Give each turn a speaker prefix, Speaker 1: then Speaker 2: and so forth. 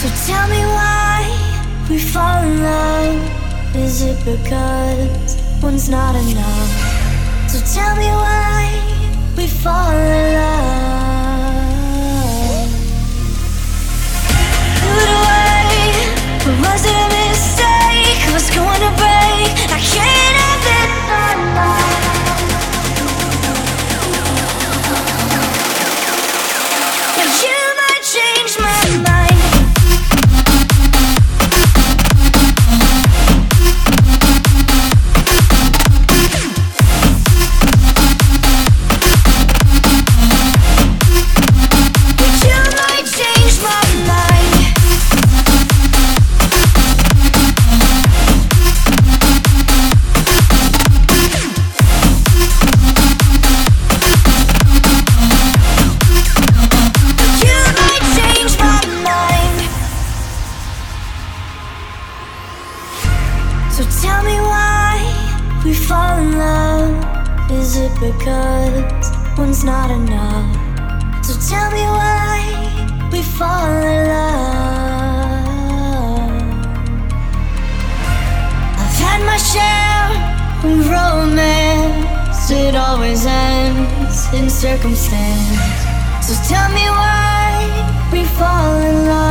Speaker 1: tell me why we fall in love. Is it because one's not enough? So tell me why we fall in love. Put away, or was it a mistake? What's going to break? I can't have it no more. But you might change my mind. So tell me why we fall in love. Is it because one's not enough? So tell me why we fall in love. I've had my share of romance. It always ends in circumstance. So tell me why we fall in love.